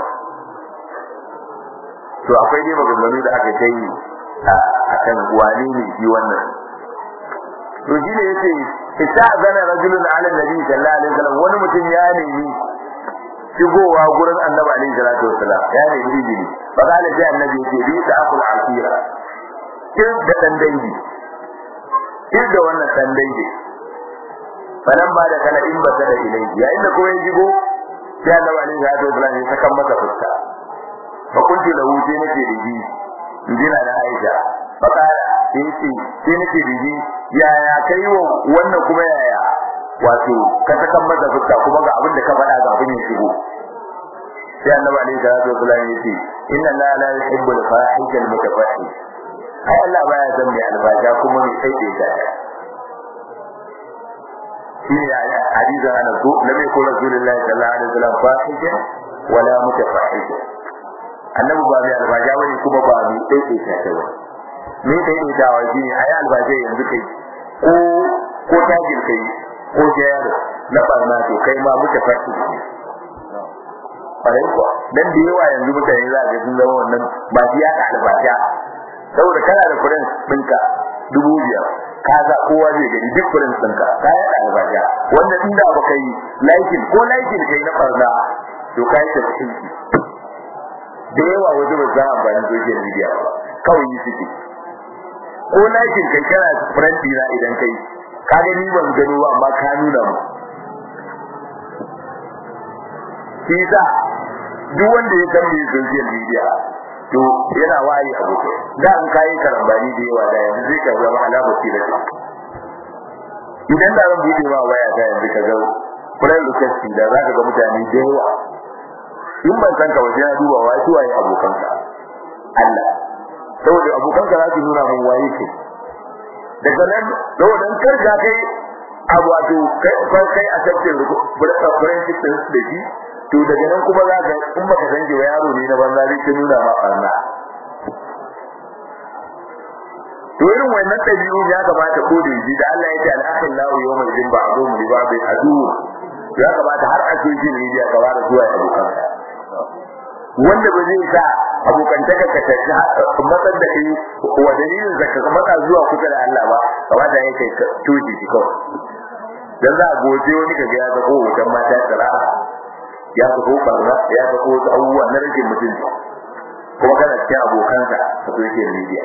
to akwai dai maganganu da aka kai akan wani ne shi wannan to shi ne yace ista'zana rajulun ala nabi sallallahu alaihi wasallam wani mutum ya nemi shigowa gurin annabi alaihi salatu wasallam ya nemi izini fa kana sai annabi yace bi da akul asira kin da dan dangi kin da wannan dan dangi falan ba da kana in ba da ilai yayin da kuma ya shigo sai annabi alaihi salatu wasallam ya saka masa fuska fa kunti lahu sai nake diji injina da Aisha fa kana sai sai nake diji yaya kai wa wannan kuma yaya wato ka saka masa fuska kuma ga abin da ka faɗa ga abin ya shigo sai annabi alaihi salatu wasallam ya ce inna la la yuhibbu al-fahisha al-mutafahish ai Allah baya san mai albaja kuma mai sai da shi ne hadisin ana so nabi ko rasulullahi sallallahu alaihi wasallam fahisha wala mutafahish annabi ba mai albaja bane kuma ba mai sai da shi ba me kai da dawa shi ne ai albaja yanzu kai ko ko tajin kai ko jayar na barna to kai ma mutafahish ne bare ko dan da yawa yanzu mutane za ga sun zama wannan ba biya da albaja saboda kana da kudin dinka dubu biyar kaza kowa zai gani duk kudin dinka kai da albaja wanda inda baka yi laikin ko laikin kai na farda to kai ta cikin da yawa waje ba za a bayan social media ba kawai yi suke ko laikin kai kana friend dina idan kai ka gani ban gano ba amma ka nuna mu kisa duk wanda ya san me social media to yana wayi abu da an kai karambani da yawa da yanzu zai ka zama alama ce da idan da ran bude ma waya da yanzu ka ga friend request da zaka ga mutane da yawa in ban san ka waje na duba wai su waye abokanka Allah saboda abokanka za su nuna mun waye ke daga nan saboda kar ga kai abu wato kai kai a cikin friendship da shi to daga nan kuma za ka in baka san wa yaro ne na banza zai ta nuna ma barna to irin wannan dabi'u ya kamata ko da yi da Allah ya ce al-akhillahu yawmal din ba'dhum li ba'dhin adu ya kamata har a cikin media ka ware zuwa abokan wanda ba zai sa abokantaka ka tafi matsar da kai wa dalilin zaka matsa zuwa kusa da Allah ba kamata yake kai tuji shi kawai dan za a goje wani kaga ya ga ko wutan mata tsara ya ga ko barna ya ga ko abubuwa na rage mutunci kuma kana cikin abokanka a social media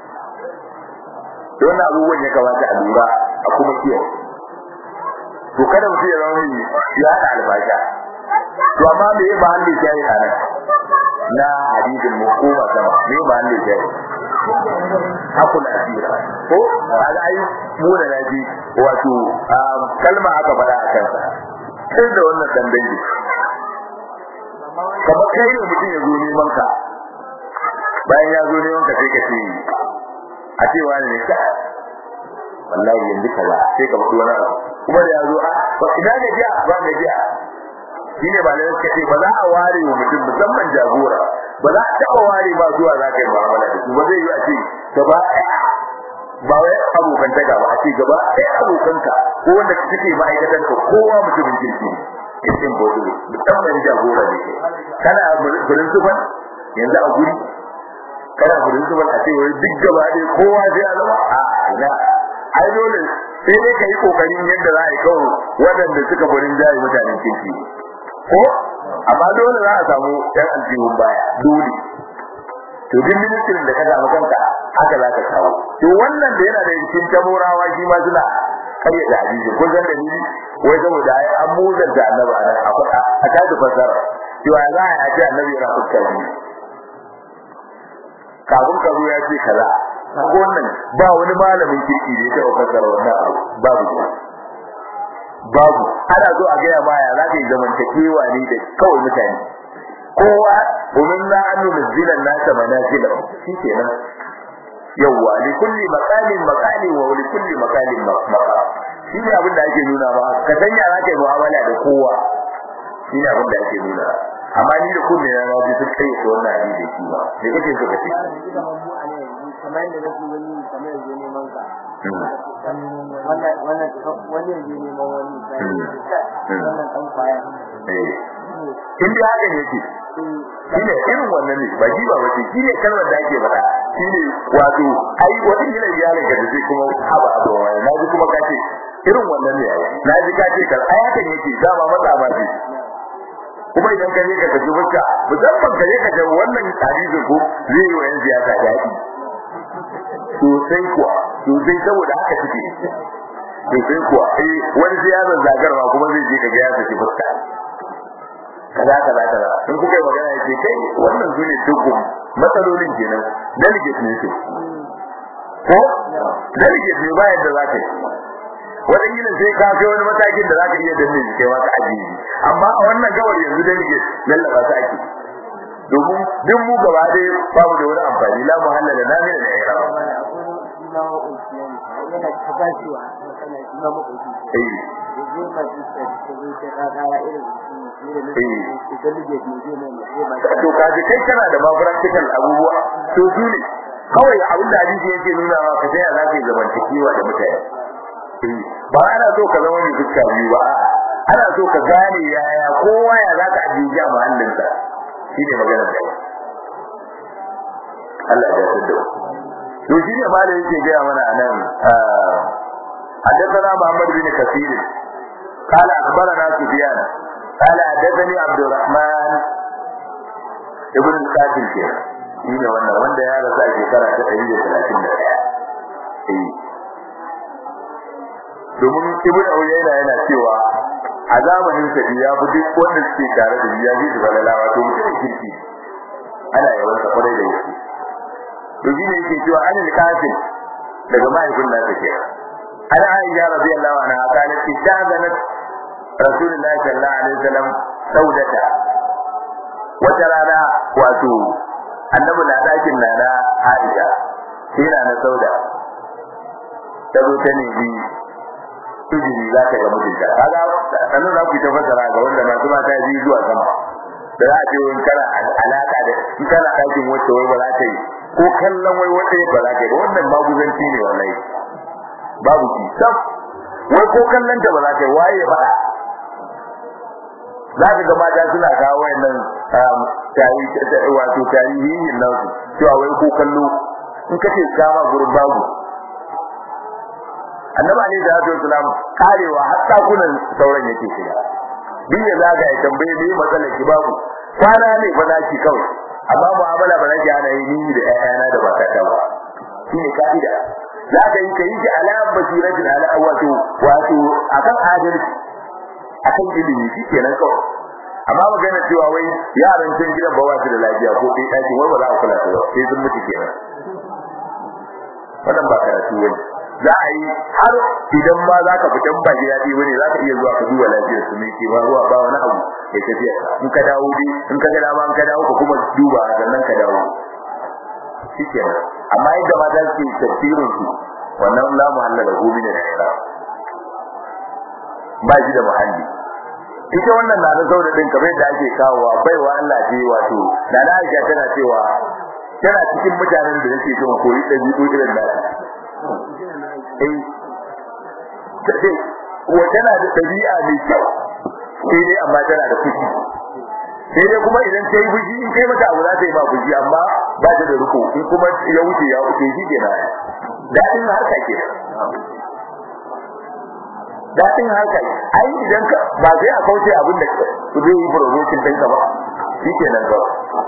don abubuwan ya kamata a lura a kuma kiyaye to kada mutum ya zama ya da albasha to amma me ya bahalle jayi a nan na hadisin mu ko ba sama me ya bahalle jayi hakun asira ko kaga ai mu da naji wato kalma aka faɗa a kansa sai da wannan tambayi kamar kai ne mutum ya zo neman ka bayan ya zo neman ka sai ka ce a ce wani ne ka wallahi yanzu kaza sai ka faɗi wani abu kuma da ya zo a ba ina ne jiya ba ne jiya shine ba lalle kace ba za a ware wa mutum musamman jagora ba za a taba ware ba zuwa za ka yi mu'amala da su ba zai yi a ce gaba ɗaya ba wai abokan ta gaba a ce gaba ɗaya abokanka ko wanda kake ma'aikatan ka kowa mutumin kirki cikin bodu musamman jagora ne kana principal yanzu a guri kana principal a ce wai duk gaba ɗaya kowa sai ya zama a ina ai dole sai dai kai kokarin yadda za a yi kawo waɗanda suka burin jayi mutanen kirki ko amma dole za a samu ɗan aljihun baya dole to duk ministrin da ka samu kanka haka za ka kawo to wannan da yana da cikin tamorawa shi ma suna kare da hadisi ko zan dalili wai saboda ai an muzar da annabi a a kaji fasara to ya za a ce annabi yana fuskar ni kafin ka zo ya ce kaza ko wannan ba wani malamin kirki da ya taɓa fasara wannan abu babu babu ana zo a ga ya baya za ka yi zamantakewa ne da kawai mutane kowa domin na annu nazilan nasa manazila shi kenan yawwa li kulli maqalin maqalin wa li kulli maqalin maqal shi ne abin da ake nuna ba ka sanya za ka yi mu'amala da kowa shi ne abin da ake nuna amma ni da kunne na ji sun kai to wannan hadisi shi ba me kake so ka ce kamar da nake wani kamar yanzu neman ka wannan wannan wani yanzu neman wani wannan dan kwaya in da haka ne ce shine irin wannan ne ba ji ba wace shine kalmar da ake faɗa shine wato ai wani ne iyalin ka da kuma haba abu wani naji kuma kace irin wannan ne naji kace kar ayatan yake dama matsa ba ce kuma idan ka je ka tafi fuska musamman ka je ka ga wannan hadisi ko zai yi wa yan siyasa daɗi sosai kuwa sosai saboda haka suke sosai kuwa eh wani siyasa zagarwa kuma zai je ka ga ya tafi fuska kaza kaza kaza in kuka yi magana yake kai wannan zune dukkan matsalolin kenan delegate ne ce ko delegate ne bayan da zaka yi wannan yin sai ka kai wani matakin da zaka iya danne kai ma ka ajiye amma a wannan gawar yanzu delegate lallaba ta ake domin duk mu gaba dai babu da wani amfani la muhalla da namin da ya rawa yana tabbatuwa kana kuma makoki eh zai ma shi sai ka ga irin to kaji kai kana da ma practical abubuwa to dole kawai abin da hadisi yake nuna ma ka sai za ka yi zamantakewa da mutane ba ana so ka zama mai fuska biyu ba ana so ka gane yaya kowa ya za ka ajiye a mahallinsa shine magana da Allah ya tsada to shine malai yake ga mana anan حدثنا محمد بن كثير قال أخبرنا سفيان قال حدثني عبد الرحمن ابن القاسم كده shine wannan wanda ya rasu a shekara ta ɗari da talatin da ɗaya eh domin ibn Uyayna yana cewa a zamanin sa ya fi duk wanda suke tare da ya ji da balalawa to mutum kirki ana yawan sa kwarai da gaske to shine yake cewa an al-Qasim daga mahaifin nasa kenan ana Aisha radiyallahu anha qalat istazanat Rasulullahi sallallahu alaihi wasallam saudata wata rana wato annabi na dakin nana Aisha sai na sauda ta zo ta nemi izini za ta ga mijinta kaga sannan za ku ta fasara ga wanda masu mata ji zuwa sama da za a ce wani kana alaka da in kana dakin wacce wai ba za ta yi ko kallon wai wacce ba za ta yi wannan maguzanci ne wallahi babu ki sab wai ko kallon ta ba za ta yi waye ba za ka ga mata suna kawo wayannan tarihi wato tarihihin nasu cewa wai ko kallo in kace kama gurin babu annabi alaihi salatu wasalam karewa har takunan sauran yake shiga din ya zaga ya tambaye ne matsalar ki babu kwana ne ba zaki kawai amma mu'amala ba zaki ana yi ni da ƴaƴana da ba ta ba shine kaida za ka yi kai ji ala basiratin ala wato wato akan adalci akan ilimi shikenan kawai amma magana cewa wai yaran cikin gidan ba wasu da lafiya ko dai daki wai ba za a kula da su sai sun mutu kenan wannan ba karatu bane za a yi har idan ma za ka fitan ba gida ɗaya bane za ka iya zuwa ka duba lafiyar su mai ke ba ruwa ba wani abu ya tafiya in ka dawo dai in ka ga dama in ka dawo ka kuma duba sannan ka dawo shikenan amma yadda mata suke tafsirin su wannan la muhalla da gobe ne da ira ba shi da muhalli ita wannan na da sauda din kamar da ake kawowa baiwa Allah ce wato da na Aisha tana cewa tana cikin mutanen da nake son koyi dabi'u irin da eh sai wa tana da dabi'a mai kyau sai dai amma tana da fushi sai dai kuma idan ta yi fushi in kai mata abu za ta yi ba fushi amma ba ta da riko in kuma ya wuce ya wuce shi kenan dadin harka ke dadin harka ai idan ka ba sai a kauce abin da ku zai yi promotion ɗinka ba shi kenan ba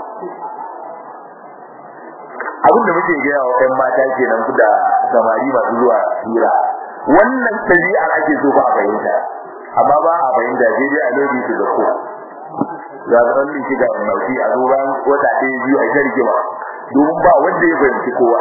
abin da muke gaya wa ɗan mata kenan da samari masu zuwa hira wannan tabi'ar ake so ba a fahimta amma ba a fahimta sai dai a lodi su da ko za a zan liki da nauyi a zo ran wata ɗaya biyu a jirgi ba domin ba wanda ya fahimci kowa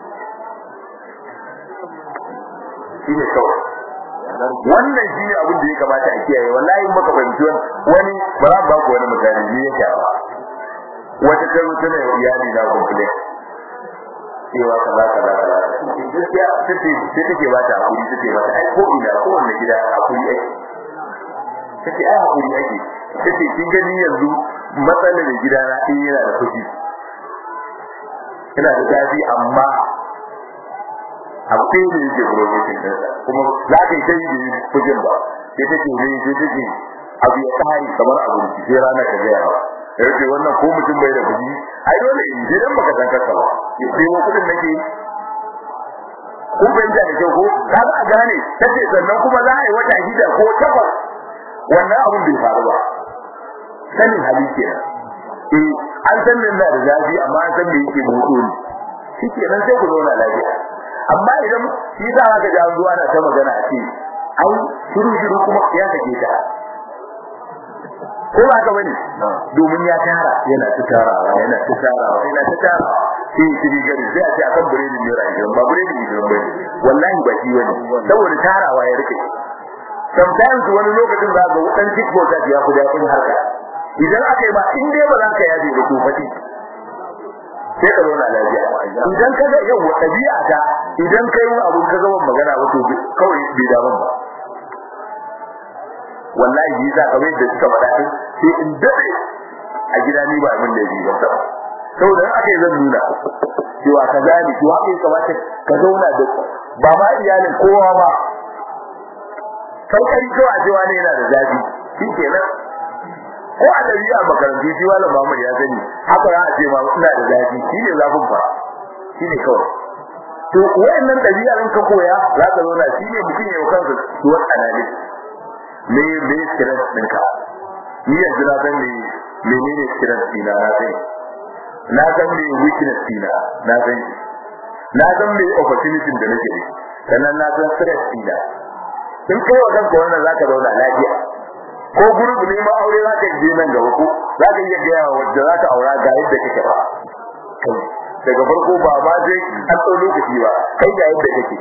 shi ne kawai wannan shi ne abin da ya kamata a kiyaye wallahi in baka fahimci wani ba za ba ku wani misali ne yake ba wata ta zo tana iyali na complain cewa kaza kaza kaza gaskiya take sai take ba ta hakuri take ba ta ai ko ina ko wanda gida hakuri ake take ai hakuri ake take kin gani yanzu matsalar da gida na din yana da fushi ina da dafi amma akwai ne yake promotion din kuma za ka yi sai da fujin ba sai take ne sai take abu ya tsari kamar abu sai rana ta ga yawa yace wannan ko mutum bai da kudi ai dole in je dan baka san kanka ba sai mu kudin nake ko ban da ke ko kaga a gane tace sannan kuma za a yi wata hida ko takwas wannan abun bai faru ba sanin hali kenan eh an san nan da zafi amma an san me yake mutu ne shikenan sai ku zauna lafiya amma idan shi za ka ga zuwa na ta magana a ce ai shiru shiru kuma ya take ta ko ba ka bane domin ya tara yana ta tarawa yana ta tarawa yana ta tarawa sai shi gari sai a ce akan buredi ne rayuwa ba buredi ne ba wallahi ba shi wani saboda tarawa ya rike sometimes wani lokacin za ga wadan tiktok da ya fi dadin harka idan aka yi ba in dai ba za ka yaje ba to fati sai ka zauna lafiya idan ka ga yau tabi'a ta idan kai wani abu ka zama magana ba to kawai bai da ban ba wallahi yi za ka bai da suka faɗa din sai in dade a gida ni ba mun da yi ba saboda aka yi zan nuna cewa ka gani to haka kamata ka zauna da ba ma iyalin kowa ba kai kai ko a cewa ne yana da zafi shikenan ko a dariya makarantu shi wala Muhammad ya sani haka za a ce ma ina da zafi shine zafin ba shine kawai to wayannan dabi'a ran ka koya za ka zauna shine mutum ya kansa duwar analysis me me stress ɗinka ni yanzu na san me menene stress ɗina na san na san me weakness ɗina na san na san me opportunity da nake da sannan na san stress ɗina in kai wa kanka wannan zaka zauna lafiya ko gurbi ne ma aure zaka je nan gaba ko zaka iya ga yawa wanda zaka aura ga yadda kake ba daga farko ba ma sai an tsau lokaci ba kai ga yadda kake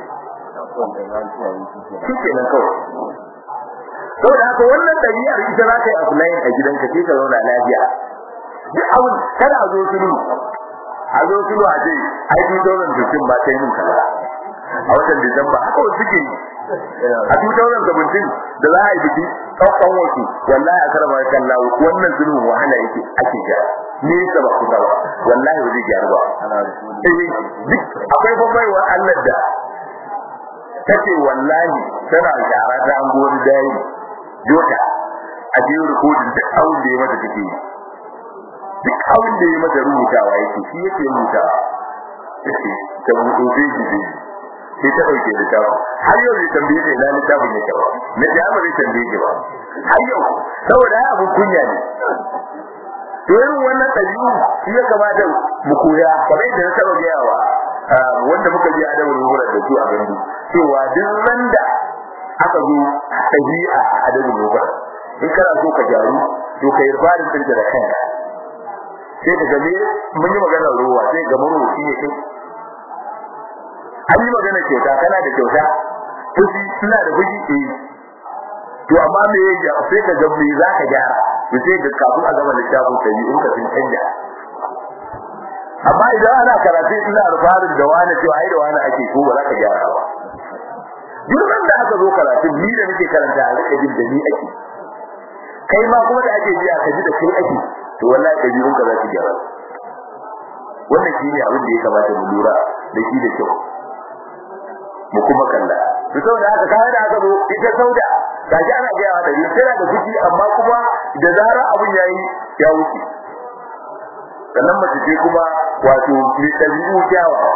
kike nan kawai saboda haka wannan dabi'ar ita za ka yi apply a gidanka sai ka zauna lafiya duk abin kada a zo tulu a zo tulu a ce ai ni dole ne kin ba sai mun kaza a watan Disamba haka wasu ke a duka wannan sabbin da za a yi biki tsawon wasu wallahi a karama kallahu wannan tulu wahala yake ake ga ni da ba ku ba wallahi ba zai gyara ba duk akwai babaiwa Allah da tace wallahi tana gyara ta an gori dai Jota a biyu rikodin duk abin da ya mata take duk abin da ya mata rubutawa yake shi yake rubutawa yake ta rubuto sai ji sai ta dauke da tawa har yau ne tambaye ta ina littafin yake ba na ji amma bai tambaye ki ba har yau saboda abu kunya ne to irin wannan dabi'u shi ya kamata mu koya kamar yadda na saba gayawa wanda muka je adabu rubuta da su a gandu cewa duk randa aka zo tabi'a adabu rubuta in kana so ka jaru to kai rubarin din da kanka sai ka gabe mun yi magana ruwa sai ga muru shi ne kai an yi magana kyauta kana da kyauta fushi suna da fushi eh to amma me ya sai ka ga me za ka gyara sai ga kafin a gama littafin sai in ka tin canja amma idan ana karatu ina rubarin da wani cewa ai da wani ake ko ba za ka gyara ba duk da aka aka zo karatu ni da nake karanta a cikin da ni ake kai ma kuma da ake jiya ka ji da kai ake to wallahi dabi'un ka za su gyara wannan shine abin da ya kamata mu lura da shi da kyau mu kuma kalla to saboda haka kai da aka zo ita sauda kaji ana ga yawa da ni tana da fuki amma kuma da zarar abin yayi ya wuce sannan mace ce kuma wato mai dabi'u kyawawa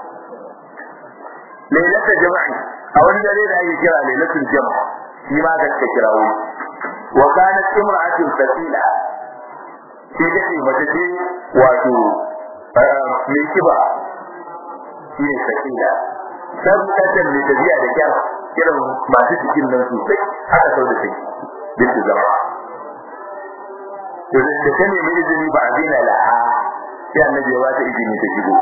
lailatul jama'i a wani dare da ake kira lailatul jama'a shi ma da take kirawo wa kanat imra'atun thaqila shi take mace ce wato mai kiba shi ne thaqila dan kadan ne da biya da kyar kiran masu cikin nan sosai haka sau da take bintu zama to da ta nemi izini ba azina laha sai annabi ya wata izini ta shigo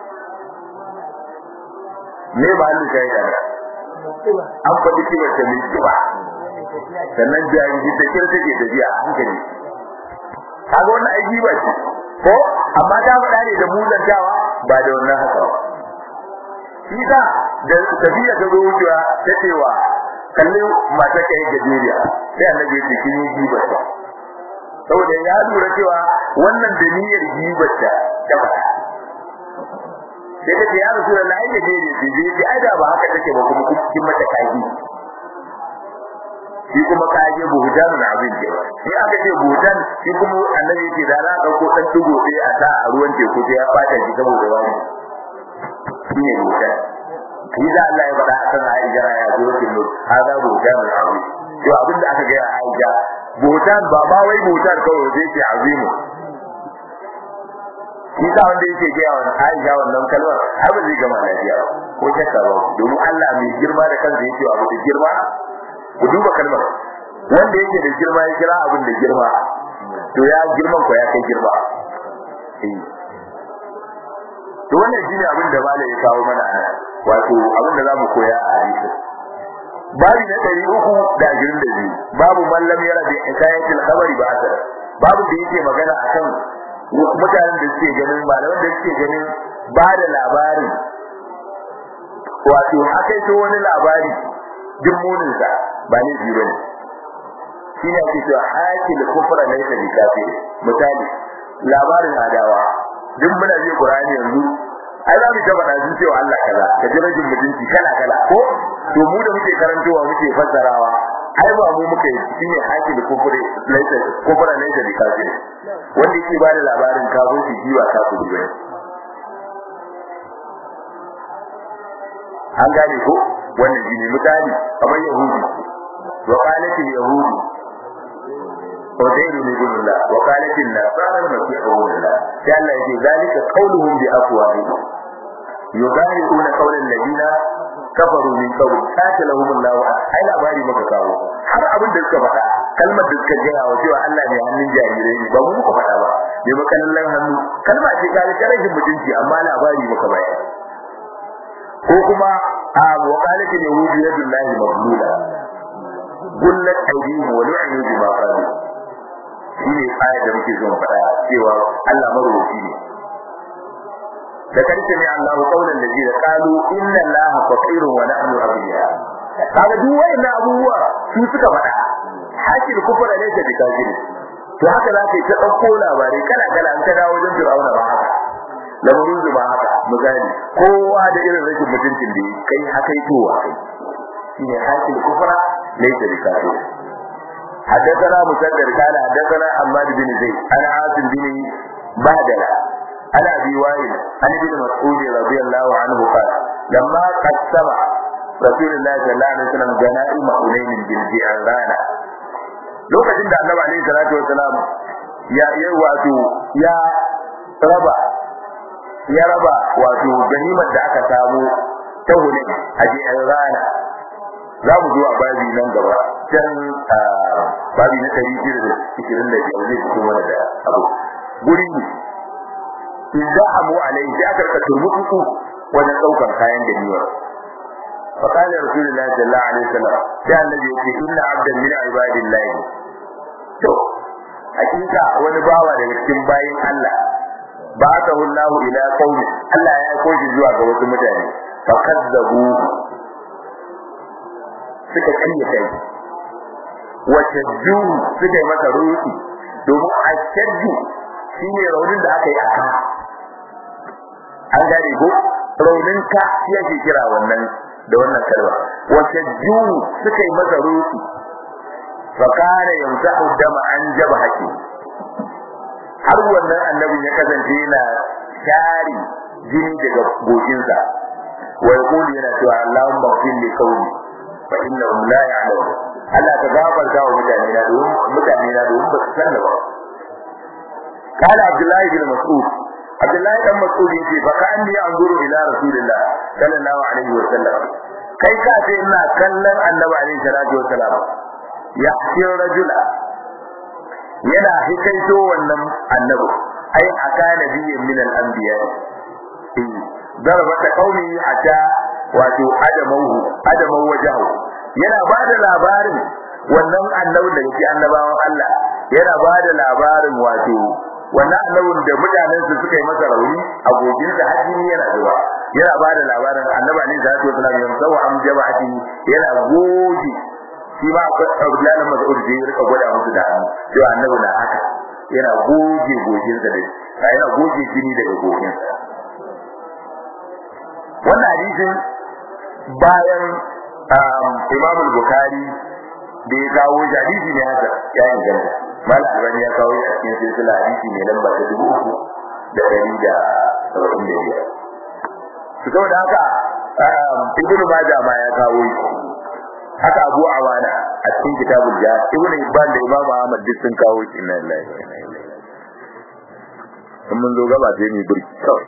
me ba Allah ya yi an faɗi kiwar ta mai kiba sannan jami'i ta kira take tafiya a hankali kaga wannan aiki ba ce ko amma ta faɗa ne da muzantawa ba da wannan haka ba shi da da tafiya ta zo wucewa ta cewa kallon mata kai gajeriya sai annabi ya ce kin yi giba ta saboda ya lura cewa wannan da niyyar gibar ta ta faɗa sai kace ya rasu da lai da dai dai dai ai da ba haka take ba kuma cikin mata kaji shi kuma kaje buhudan na abin ke shi aka ce buhudan shi kuma annabi yake da za ka dauko dan tugo sai a sa a ruwan teku sai ya fata shi saboda wani shi ne buhudan shi da Allah ya faɗa akan Aisha ya zo cikin nur hada buhudan na abin to abin da aka ga Aisha buhudan ba ba wai buhudan kawai sai ce azimu shi da wanda yake ga yawan Aisha wannan kalmar har ba zai gama lafiya ko shakka ba domin Allah mai girma da kansa yake abu da girma ku duba kalmar wanda yake da girma ya kira abin da girma to ya girman ko ya kai girma eh to wannan shine abin da malai ya kawo mana ana wato abin da zamu koya a hadisi babu na ɗari uku da ashirin da biyu babu mallam yara bi hikayatil khabari ba asar babu da yake magana akan mutanen da suke ganin malaman da suke ganin ba da labarin wato akai to wani labari duk munin sa ba ne ji bane shi ne ake cewa hakil kufra laysa bi kafir misali labarin adawa duk muna ji Qur'ani yanzu ai za mu ta faɗa sun cewa Allah kaza ka ji rajin mutunci kala kala ko to mu da muke karantawa muke fassarawa ai ba mu muke shi ne hakil kufra laysa kufra laysa bi kafir wanda yake ba da labarin kafirci jiwa kafiri bane an gane ko wannan shine misali kamar yahudi wa qalat al yahud udayru min billah wa qalat al nasara masih billah sai Allah yake zalika qawluhum bi afwahihim yudahiquna qawla alladina kafaru min qabl qatalahum Allah ai labari maka kawo har abin da suka faɗa kalmar da suka gaya wa cewa Allah ne hannun jarirai ba mu muka faɗa ba ne makallan hannu kalma ce ta rashin mutunci amma labari maka bayar ko kuma a wakalatin yahudi yadullahi maglula gullat aydihim wa lu'inu bima qalu shine ayat da muke zo faɗa cewa Allah marubuci ne da karshe ne Allah qaulan da zai qalu inna Allaha faqirun wa nahnu aghniya kaga duk wayannan abubuwa su suka faɗa hakil kufra ne da kafiri to haka za ka yi ta dauko labarai kala kala an ka dawo wajen Fir'auna ba haka lamarin zuba haka misali kowa da irin rashin mutuncin da kai haka yi towa kai shine hakil kufra laysa bi kafir حدثنا مسدد قال حدثنا حماد بن زيد انا عاصم بن بهدلة انا ابي وائل عن ابن مسعود رضي الله عنه قال لما قسم رسول الله صلى الله عليه وسلم غنائم حنين بالجيران lokacin da Annabi alaihi salatu wasalam ya yi wato ya raba ya raba wato ganimar da aka samu ta hune a jiyan rana za mu zuwa babi nan gaba can babi na ɗari biyu da ishirin da biyar zai fito mana da abu guri ne in za a mu alai da aka rika turmutu wajen ɗaukar kayan ganimar فقال رسول الله صلى الله عليه وسلم يا النبي إن عبدا من عباد الله to hakika wani bawa daga cikin bayin Allah ba'athahu Allah ila qaumi Allah ya aiko shi zuwa ga wasu mutane fakazzabu suka kariya kai wa shaddu suka yi masa ruki domin a shaddu shine raunin da aka yi aka an gane ko raunin ka yake kira wannan da wannan kalma wa shaddu suka yi masa ruki fa kana yamsahu dama an jabhati har wannan annabi ya kasance yana shari jini daga gojinsa wa yaqulu yana cewa Allahumma qil li qawmi fa innahum la ya'lamun Allah ka gafarta wa mutane na don mutane na don ba su san ba قال عبد الله بن مسعود عبد الله بن مسعود yace fa ka anni anzuru ila rasulillah sallallahu alaihi wasallam kai ka ce ina kallon annabi alaihi salatu wasallam ya ce rajula yana hikaito wannan annabi ai aka nabiyyin min al-anbiya eh darbata qaumi ata wato adamahu adamahu wajahu yana bada labarin wannan annabi da yake annabawan Allah yana bada labarin wato wannan annabin da mutanen su suka yi masa rauni a gogin da hajji yana zuwa yana bada labarin annabi ne da wato sallallahu alaihi wasallam am jabati yana goge shi ma Abdullahi bin Mas'ud da ya rika gwada musu da hannu cewa annabi na haka yana goge gogin sa dai yana goge jini daga gogin sa wannan hadisin bayan Imam al-Bukhari da ya kawo hadisi ne haka ya inganta Malam Albani ya kawo a cikin silsila hadisi ne lamba ta dubu uku da ɗari da saba'in da biyar su kawo da haka Ibn Majah ma ya kawo haka Abu Awana a cikin kitabul Jihad Ibn Hibban da Imam Ahmad duk sun kawo shi inna lillahi wa inna ilaihi raji'un mun zo gaba sai ni burki kawai